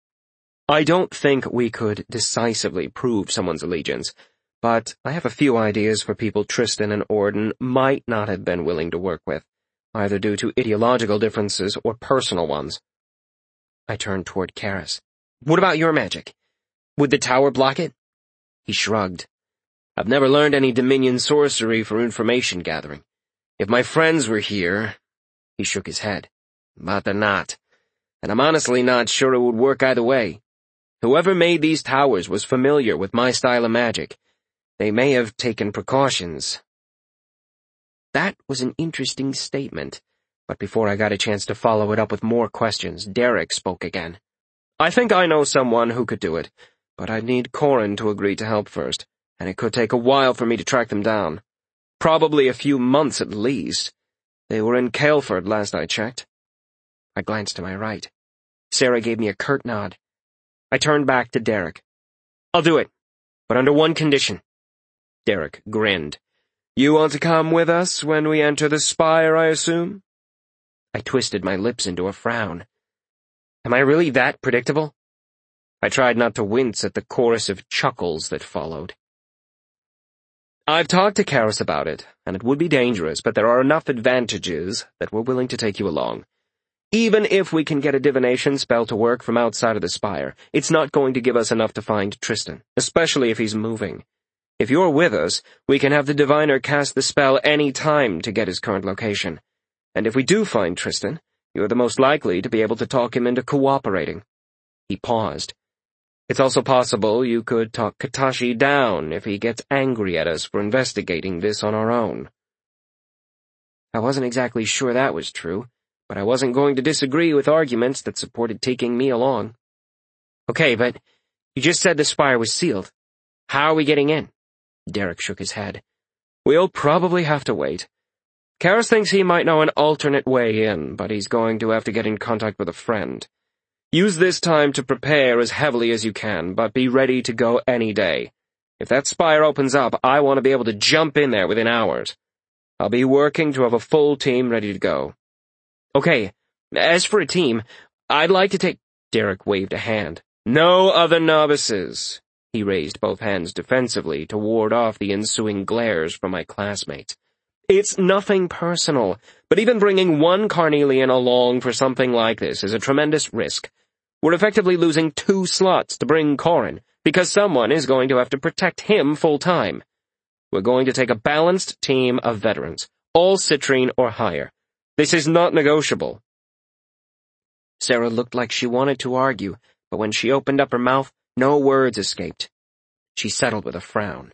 S2: I don't think we could decisively prove someone's allegiance, but I have a few ideas for people Tristan and Orden might not have been willing to work with, either due to ideological differences or personal ones. I turned toward Karis. What about your magic? Would the tower block it? He shrugged. I've never learned any Dominion sorcery for information gathering. If my friends were here... He shook his head. But they're not. And I'm honestly not sure it would work either way. Whoever made these towers was familiar with my style of magic. They may have taken precautions. That was an interesting statement, but before I got a chance to follow it up with more questions, Derek spoke again. I think I know someone who could do it, but I'd need Corin to agree to help first, and it could take a while for me to track them down. Probably a few months at least. They were in Caelford last I checked. I glanced to my right. Sarah gave me a curt nod. I turned back to Derek. I'll do it, but under one condition. Derek grinned. You want to come with us when we enter the spire, I assume? I twisted my lips into a frown. Am I really that predictable? I tried not to wince at the chorus of chuckles that followed. I've talked to Karis about it, and it would be dangerous, but there are enough advantages that we're willing to take you along. Even if we can get a divination spell to work from outside of the spire, it's not going to give us enough to find Tristan, especially if he's moving. If you're with us, we can have the diviner cast the spell any time to get his current location. And if we do find Tristan, you're the most likely to be able to talk him into cooperating. He paused. It's also possible you could talk Katashi down if he gets angry at us for investigating this on our own. I wasn't exactly sure that was true, but I wasn't going to disagree with arguments that supported taking me along. Okay, but you just said the spire was sealed. How are we getting in? Derek shook his head. We'll probably have to wait.
S1: Karras thinks he might know an alternate way in, but he's going to have to get in contact with a friend. Use this time to prepare as heavily as you can, but be ready to go any day. If that spire opens up, I want to be able to jump in there within hours. I'll be working to have a full team ready to go. Okay, as for a team, I'd like to take— Derek waved a hand. No other novices. He raised both hands defensively to ward off the ensuing glares from my classmates. It's nothing personal, but even bringing one Carnelian along for something like this is a tremendous risk. We're effectively losing two slots to bring Corin, because someone is going to have to protect him full-time. We're going to take a balanced team of veterans, all citrine or higher. This is not negotiable. Sarah looked like she wanted to argue, but when she opened up her mouth, no words escaped. She settled with a frown.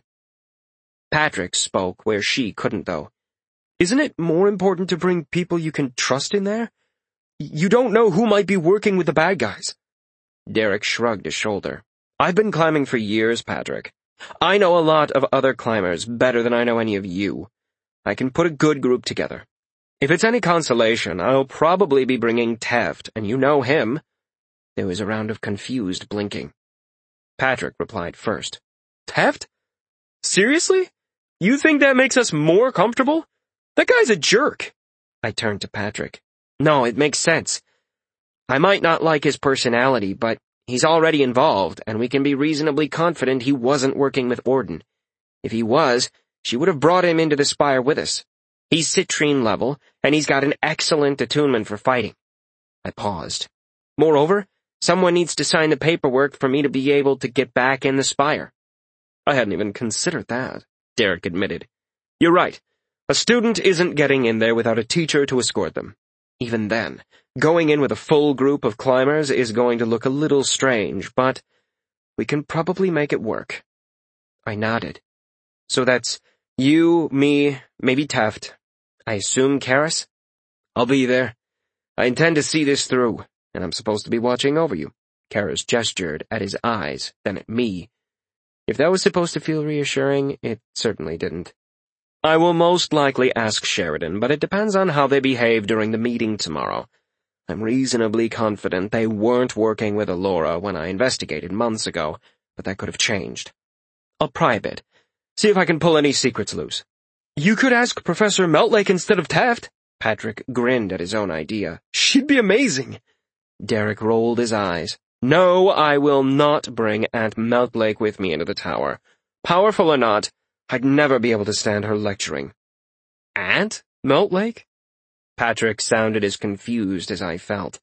S1: Patrick spoke where she couldn't, though. Isn't it more important to bring people you can trust in there? You don't know who might be working with the bad guys. Derek shrugged a shoulder. I've been climbing for years, Patrick. I know a lot of other climbers better than I know any of you. I can put a good group together. If it's any consolation, I'll probably be bringing Teft, and you know him. There was a round of confused blinking. Patrick replied first. Teft? Seriously? You think that makes us more comfortable? That guy's a jerk. I turned to Patrick. No, it makes sense. I might not like his personality, but he's already involved, and we can be reasonably confident he wasn't working with Orden. If he was, she would have brought him into the spire with us. He's citrine level, and he's got an excellent attunement for fighting. I paused. Moreover, someone needs to sign the paperwork for me to be able to get back in the spire. I hadn't even considered that, Derek admitted. You're right. A student isn't getting in there without a teacher to escort them. Even then, going in with a full group of climbers is going to look a little strange, but we can probably make it work. I nodded. So that's you, me, maybe Teft. I assume Karras? I'll be there. I intend to see this through, and I'm supposed to be watching over you. Karras gestured at his eyes, then at me. If that was supposed to feel reassuring, it certainly didn't. I will most likely ask Sheridan, but it depends on how they behave during the meeting tomorrow. I'm reasonably confident they weren't working with Alora when I investigated months ago, but that could have changed. I'll pry a bit, see if I can pull any secrets loose. You could ask Professor Meltlake instead of Teft. Patrick grinned at his own idea. She'd be amazing. Derek rolled his eyes. No, I will not bring Aunt Meltlake with me into the tower. Powerful or not, I'd never be able to stand her lecturing. Aunt Meltlake? Patrick sounded as confused as I felt.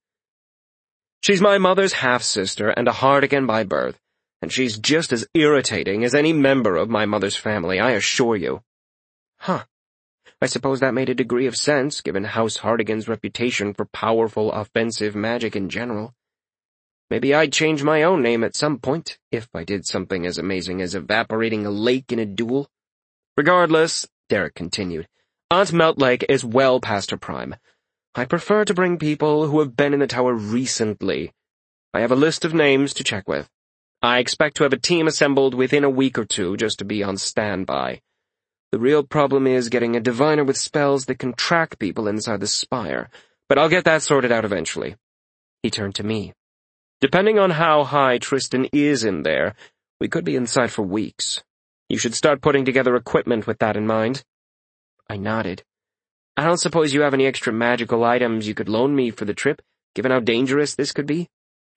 S1: She's my mother's half-sister and a Hardigan by birth, and she's just as irritating as any member of my mother's family, I assure you. Huh. I suppose that made a degree of sense, given House Hardigan's reputation for powerful offensive magic in general. Maybe I'd change my own name at some point, if I did something as amazing as evaporating a lake in a duel. Regardless, Derek continued, Aunt Meltlake is well past her prime. I prefer to bring people who have been in the tower recently. I have a list of names to check with. I expect to have a team assembled within a week or two just to be on standby. The real problem is getting a diviner with spells that can track people inside the spire, but I'll get that sorted out eventually. He turned to me. Depending on how high Tristan is in there, we could be inside for weeks. You should start putting together equipment with that in mind. I nodded. I don't suppose you have any extra magical items you could loan me for the trip, given how dangerous this could be?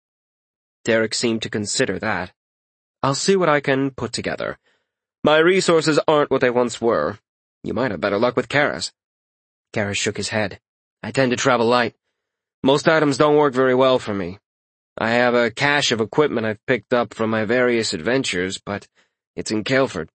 S1: Derek seemed to consider that. I'll see what I can put together. My resources aren't what they once were. You might have better luck with Karras. Karras shook his head. I tend to travel light. Most items don't work very well for me. I have a cache of equipment I've picked up from my various adventures, but it's in Caelford.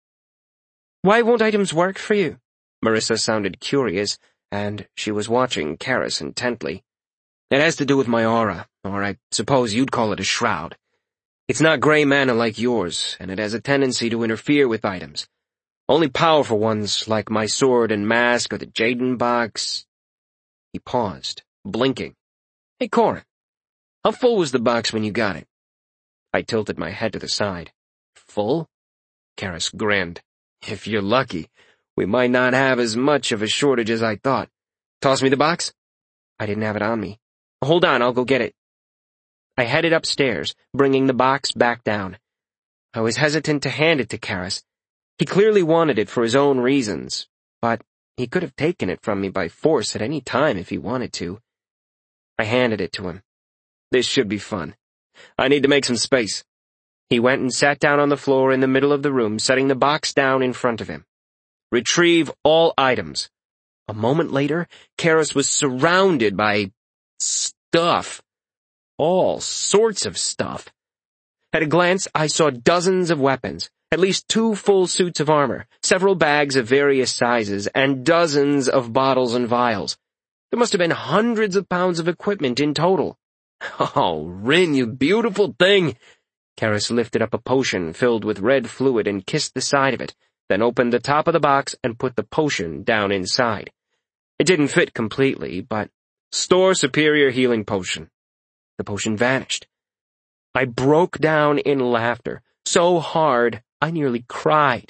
S1: Why won't items work for you? Marissa sounded curious, and she was watching Karras intently. It has to do with my aura, or I suppose you'd call it a shroud. It's not gray mana like yours, and it has a tendency to interfere with items. Only powerful ones, like my sword and mask or the Jaden box. He paused, blinking. Hey, Corin, how full was the box when you got it? I tilted my head to the side. Full? Karras grinned. If you're lucky. We might not have as much of a shortage as I thought. Toss me the box? I didn't have it on me. Hold on, I'll go get it. I headed upstairs, bringing the box back down. I was hesitant to hand it to Karras. He clearly wanted it for his own reasons, but he could have taken it from me by force at any time if he wanted to. I handed it to him. This should be fun. I need to make some space. He went and sat down on the floor in the middle of the room, setting the box down in front of him. Retrieve all items. A moment later, Karras was surrounded by stuff. All sorts of stuff. At a glance, I saw dozens of weapons, at least two full suits of armor, several bags of various sizes, and dozens of bottles and vials. There must have been hundreds of pounds of equipment in total. Oh, Rin, you beautiful thing! Karras lifted up a potion filled with red fluid and kissed the side of it, then opened the top of the box and put the potion down inside. It didn't fit completely, but store superior healing potion. The potion vanished. I broke down in laughter, so hard I nearly cried.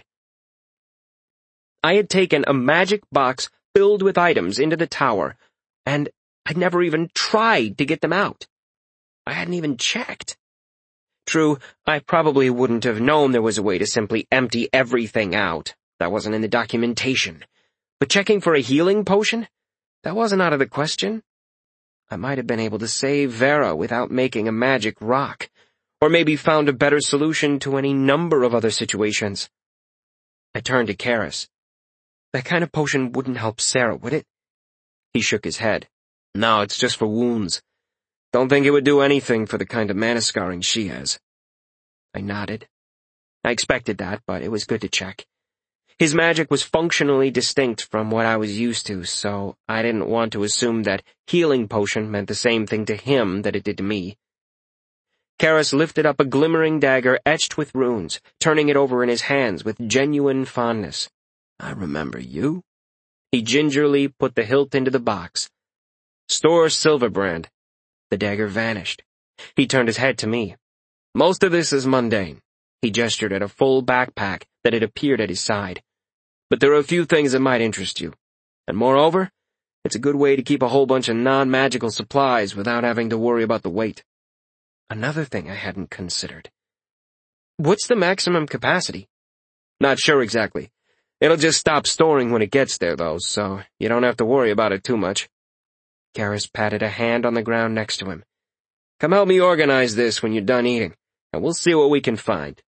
S1: I had taken a magic box filled with items into the tower, and I'd never even tried to get them out. I hadn't even checked. True, I probably wouldn't have known there was a way to simply empty everything out. That wasn't in the documentation. But checking for a healing potion? That wasn't out of the question. I might have been able to save Vera without making a magic rock, or maybe found a better solution to any number of other situations. I turned to Karras. That kind of potion wouldn't help Sarah, would it? He shook his head. No, it's just for wounds. Don't think it would do anything for the kind of mana scarring she has. I nodded. I expected that, but it was good to check. His magic was functionally distinct from what I was used to, so I didn't want to assume that healing potion meant the same thing to him that it did to me. Karras lifted up a glimmering dagger etched with runes, turning it over in his hands with genuine fondness. I remember you. He gingerly put the hilt into the box. Store Silverbrand. The dagger vanished. He turned his head to me. Most of this is mundane. He gestured at a full backpack that had appeared at his side. But there are a few things that might interest you. And moreover, it's a good way to keep a whole bunch of non-magical supplies without having to worry about the weight. Another thing I hadn't considered. What's the maximum capacity? Not sure exactly. It'll just stop storing when it gets there, though, so you don't have to worry about it too much. Karras patted a hand on the ground next to him. Come help me organize this when you're done eating, and we'll see what we can find.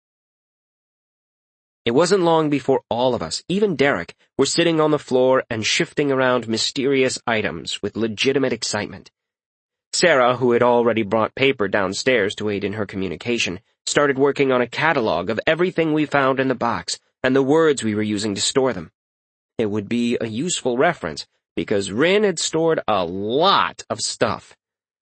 S1: It wasn't long before all of us, even Derek, were sitting on the floor and shifting around mysterious items with legitimate excitement. Sarah, who had already brought paper downstairs to aid in her communication, started working on a catalog of everything we found in the box and the words we were using to store them. It would be a useful reference, because Rin had stored a lot of stuff.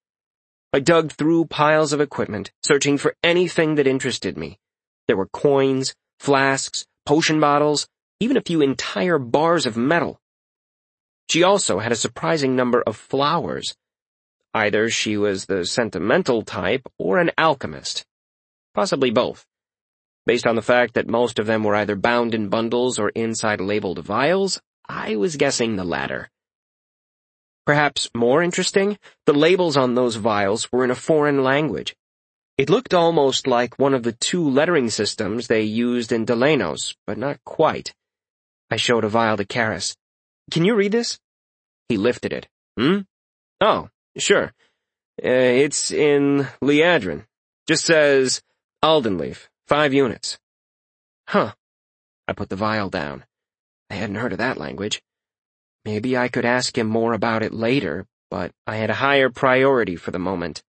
S1: I dug through piles of equipment, searching for anything that interested me. There were coins, flasks, potion bottles, even a few entire bars of metal. She also had a surprising number of flowers. Either she was the sentimental type or an alchemist. Possibly both. Based on the fact that most of them were either bound in bundles or inside labeled vials, I was guessing the latter. Perhaps more interesting, the labels on those vials were in a foreign language. It looked almost like one of the two lettering systems they used in Delenos, but not quite. I showed a vial to Karras. Can you read this? He lifted it. Hmm? Oh, sure. Uh, it's in Liadrin. Just says, Aldenleaf, five units. Huh. I put the vial down. I hadn't heard of that language. Maybe I could ask him more about it later, but I had a higher priority for the moment.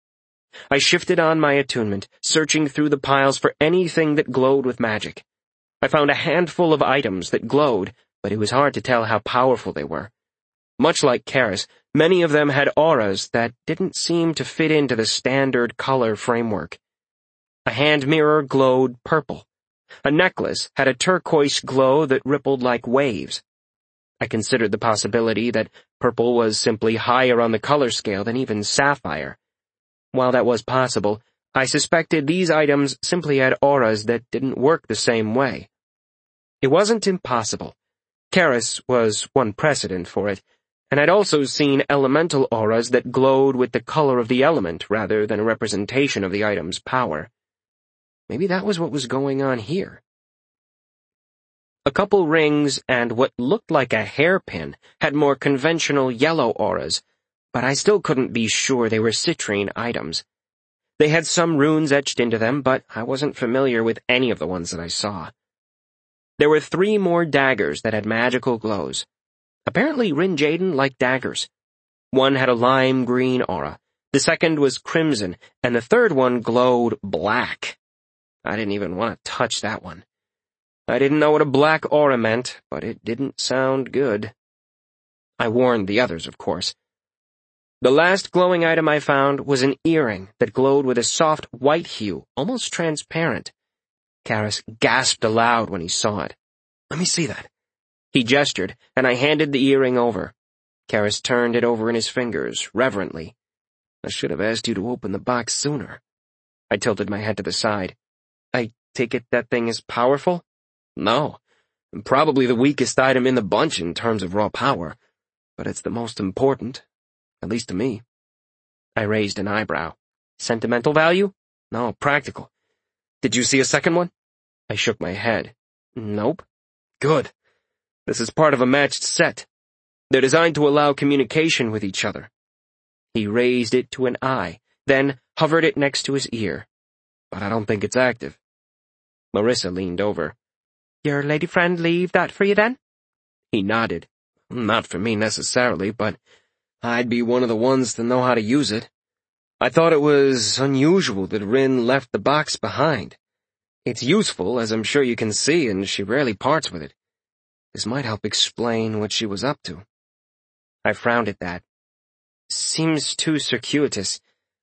S1: I shifted on my attunement, searching through the piles for anything that glowed with magic. I found a handful of items that glowed, but it was hard to tell how powerful they were. Much like Karras, many of them had auras that didn't seem to fit into the standard color framework. A hand mirror glowed purple. A necklace had a turquoise glow that rippled like waves. I considered the possibility that purple was simply higher on the color scale than even sapphire. While that was possible, I suspected these items simply had auras that didn't work the same way. It wasn't impossible, Karis was one precedent for it, and I'd also seen elemental auras that glowed with the color of the element rather than a representation of the item's power. Maybe that was what was going on here. A couple rings and what looked like a hairpin had more conventional yellow auras, but I still couldn't be sure they were citrine items. They had some runes etched into them, but I wasn't familiar with any of the ones that I saw. There were three more daggers that had magical glows. Apparently Rin Jaden liked daggers. One had a lime green aura, the second was crimson, and the third one glowed black. I didn't even want to touch that one. I didn't know what a black aura meant, but it didn't sound good. I warned the others, of course. The last glowing item I found was an earring that glowed with a soft white hue, almost transparent. Karis gasped aloud when he saw it. "Let me see that." He gestured, and I handed the earring over. Karis turned it over in his fingers, reverently. "I should have asked you to open the box sooner." I tilted my head to the side. "I take it that thing is powerful?" "No. Probably the weakest item in the bunch in terms of raw power, but it's the most important, at least to me." I raised an eyebrow. "Sentimental value?" "No, practical. Did you see a second one?" I shook my head. "Nope." "Good. This is part of a matched set. They're designed to allow communication with each other." He raised it to an eye, then hovered it next to his ear. "But I don't think it's active." Marissa leaned over. "Your lady friend leave that for you, then?" He nodded. "Not for me necessarily, but I'd be one of the ones to know how to use it. I thought it was unusual that Rin left the box behind. It's useful, as I'm sure you can see, and she rarely parts with it. This might help explain what she was up to." I frowned at that. "Seems too circuitous.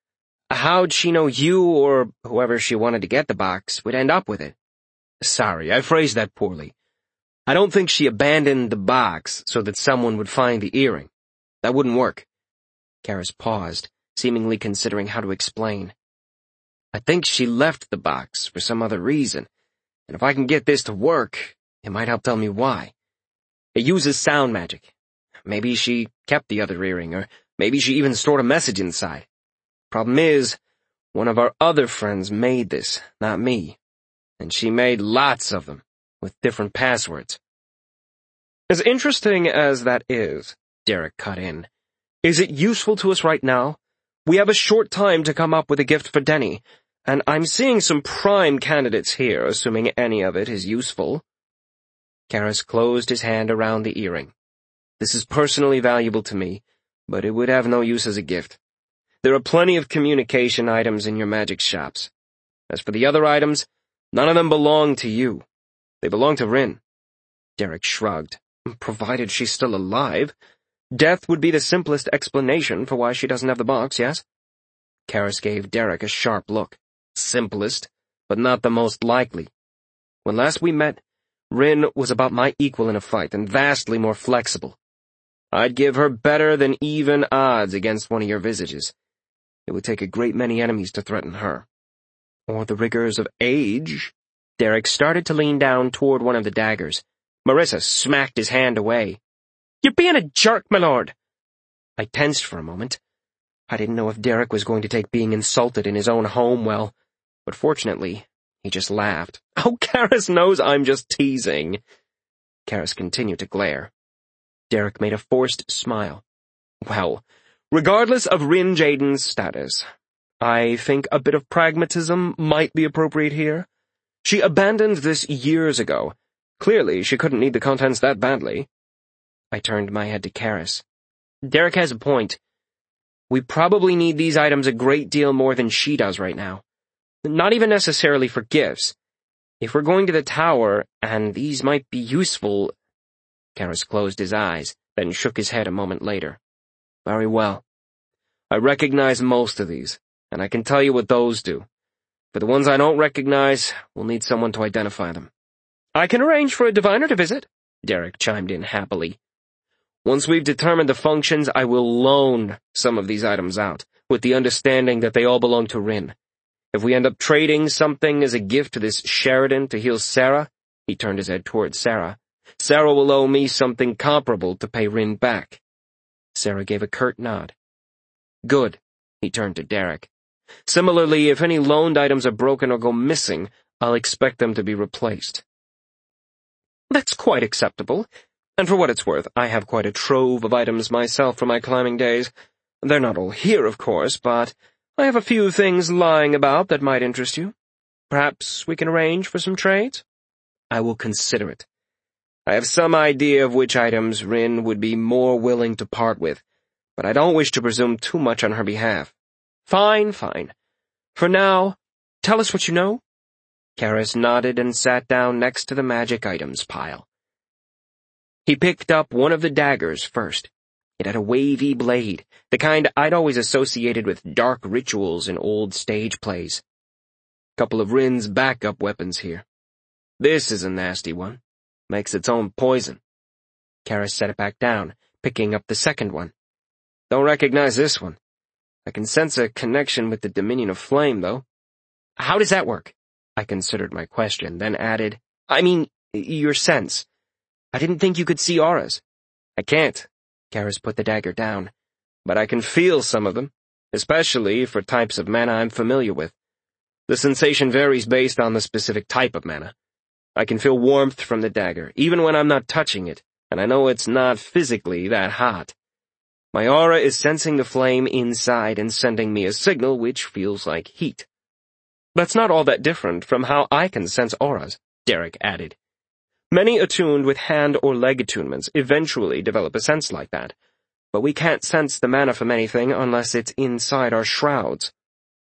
S1: How'd she know you, or whoever she wanted to get the box, would end up with it?" "Sorry, I phrased that poorly. I don't think she abandoned the box so that someone would find the earring. That wouldn't work." Karis paused, seemingly considering how to explain. "I think she left the box for some other reason, and if I can get this to work, it might help tell me why. It uses sound magic. Maybe she kept the other earring, or maybe she even stored a message inside. Problem is, one of our other friends made this, not me. And she made lots of them, with different passwords." "As interesting as that is," Derek cut in, "is it useful to us right now? We have a short time to come up with a gift for Denny, and I'm seeing some prime candidates here, assuming any of it is useful." Karis closed his hand around the earring. "This is personally valuable to me, but it would have no use as a gift. There are plenty of communication items in your magic shops. As for the other items, none of them belong to you. They belong to Rin." Derek shrugged. "Provided she's still alive. Death would be the simplest explanation for why she doesn't have the box, yes?" Karis gave Derek a sharp look. "Simplest, but not the most likely. When last we met, Rin was about my equal in a fight and vastly more flexible. I'd give her better than even odds against one of your visages. It would take a great many enemies to threaten her." "Or the rigors of age?" Derek started to lean down toward one of the daggers. Marissa smacked his hand away. "You're being a jerk, my lord." I tensed for a moment. I didn't know if Derek was going to take being insulted in his own home well, but fortunately, he just laughed. "Oh, Karis knows I'm just teasing." Karis continued to glare. Derek made a forced smile. "Well, regardless of Rin Jaden's status, I think a bit of pragmatism might be appropriate here. She abandoned this years ago. Clearly, she couldn't need the contents that badly." I turned my head to Karis. "Derek has a point. We probably need these items a great deal more than she does right now. Not even necessarily for gifts. If we're going to the tower, and these might be useful—" Karis closed his eyes, then shook his head a moment later. "Very well. I recognize most of these, and I can tell you what those do. For the ones I don't recognize, we'll need someone to identify them." "I can arrange for a diviner to visit," Derek chimed in happily. "Once we've determined the functions, I will loan some of these items out, with the understanding that they all belong to Rin. If we end up trading something as a gift to this Sheridan to heal Sarah," he turned his head towards Sarah, Sarah will owe me something comparable to pay Rin back." Sarah gave a curt nod. "Good," he turned to Derek. "Similarly, if any loaned items are broken or go missing, I'll expect them to be replaced." "That's quite acceptable. And for what it's worth, I have quite a trove of items myself from my climbing days. They're not all here, of course, but I have a few things lying about that might interest you. Perhaps we can arrange for some trades?" "I will consider it. I have some idea of which items Rin would be more willing to part with, but I don't wish to presume too much on her behalf." "Fine, fine. For now, tell us what you know." Karis nodded and sat down next to the magic items pile. He picked up one of the daggers first. It had a wavy blade, the kind I'd always associated with dark rituals in old stage plays. Couple of Rin's backup weapons here. This is a nasty one. Makes its own poison. Karis set it back down, picking up the second one. "Don't recognize this one. I can sense a connection with the Dominion of Flame, though." "How does that work?" I considered my question, then added, "I mean, your sense. I didn't think you could see auras." "I can't." Karis put the dagger down. "But I can feel some of them, especially for types of mana I'm familiar with. The sensation varies based on the specific type of mana. I can feel warmth from the dagger, even when I'm not touching it, and I know it's not physically that hot. My aura is sensing the flame inside and sending me a signal which feels like heat." "That's not all that different from how I can sense auras," Derek added. "Many attuned with hand or leg attunements eventually develop a sense like that, but we can't sense the mana from anything unless it's inside our shrouds."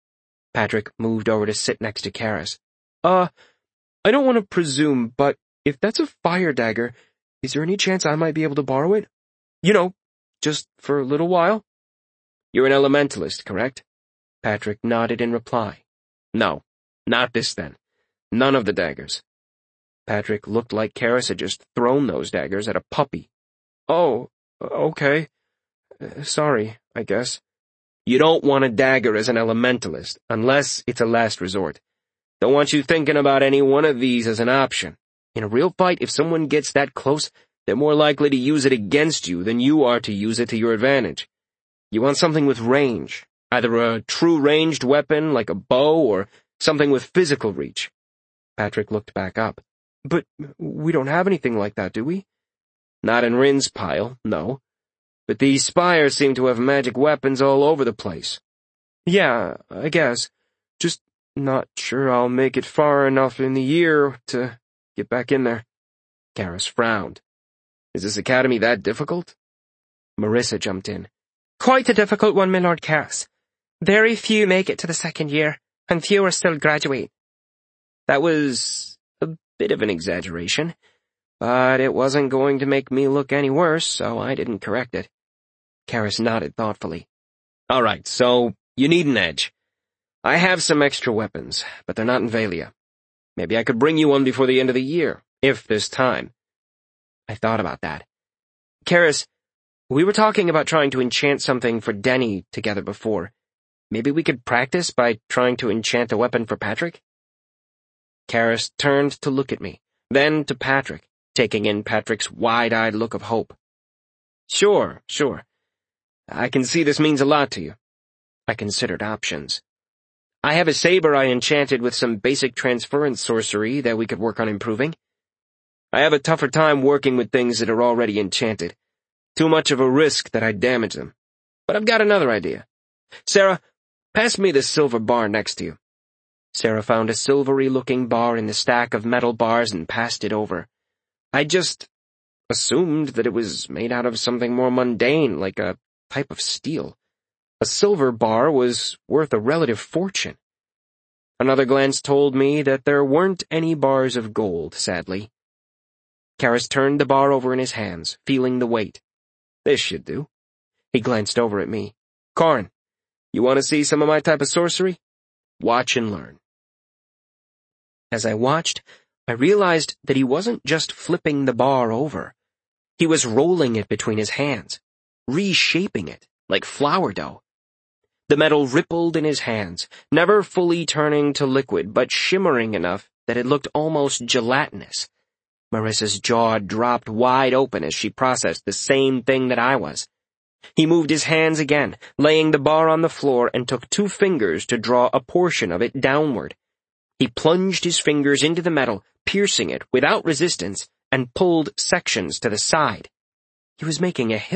S1: Patrick moved over to sit next to Karis. Uh, I don't want to presume, but if that's a fire dagger, is there any chance I might be able to borrow it? You know, just for a little while?" "You're an elementalist, correct?" Patrick nodded in reply. "No, not this then. None of the daggers." Patrick looked like Karis had just thrown those daggers at a puppy. "Oh, okay. Uh, sorry, I guess." "You don't want a dagger as an elementalist, unless it's a last resort. Don't want you thinking about any one of these as an option. In a real fight, if someone gets that close, they're more likely to use it against you than you are to use it to your advantage. You want something with range, either a true ranged weapon like a bow or something with physical reach." Patrick looked back up. "But we don't have anything like that, do we?" "Not in Rin's pile, no. But these spires seem to have magic weapons all over the place." "Yeah, I guess. Just not sure I'll make it far enough in the year to get back in there." Karis frowned. "Is this academy that difficult?" Marissa jumped in. "Quite a difficult one, my Lord Karis. Very few make it to the second year, and fewer still graduate." That was a bit of an exaggeration, but it wasn't going to make me look any worse, so I didn't correct it. Karis nodded thoughtfully. "All right, so you need an edge. I have some extra weapons, but they're not in Valia. Maybe I could bring you one before the end of the year, if there's time." I thought about that. "Karis, we were talking about trying to enchant something for Denny together before. Maybe we could practice by trying to enchant a weapon for Patrick?" Karis turned to look at me, then to Patrick, taking in Patrick's wide-eyed look of hope. "Sure, sure. I can see this means a lot to you." I considered options. "I have a saber I enchanted with some basic transference sorcery that we could work on improving. I have a tougher time working with things that are already enchanted. Too much of a risk that I'd damage them. But I've got another idea. Sarah, pass me the silver bar next to you." Sarah found a silvery-looking bar in the stack of metal bars and passed it over. I just assumed that it was made out of something more mundane, like a type of steel. A silver bar was worth a relative fortune. Another glance told me that there weren't any bars of gold, sadly. Karis turned the bar over in his hands, feeling the weight. "This should do." He glanced over at me. "Karn, you want to see some of my type of sorcery? Watch and learn." As I watched, I realized that he wasn't just flipping the bar over. He was rolling it between his hands, reshaping it like flour dough. The metal rippled in his hands, never fully turning to liquid, but shimmering enough that it looked almost gelatinous. Marissa's jaw dropped wide open as she processed the same thing that I was. He moved his hands again, laying the bar on the floor, and took two fingers to draw a portion of it downward. He plunged his fingers into the metal, piercing it without resistance, and pulled sections to the side. He was making a hill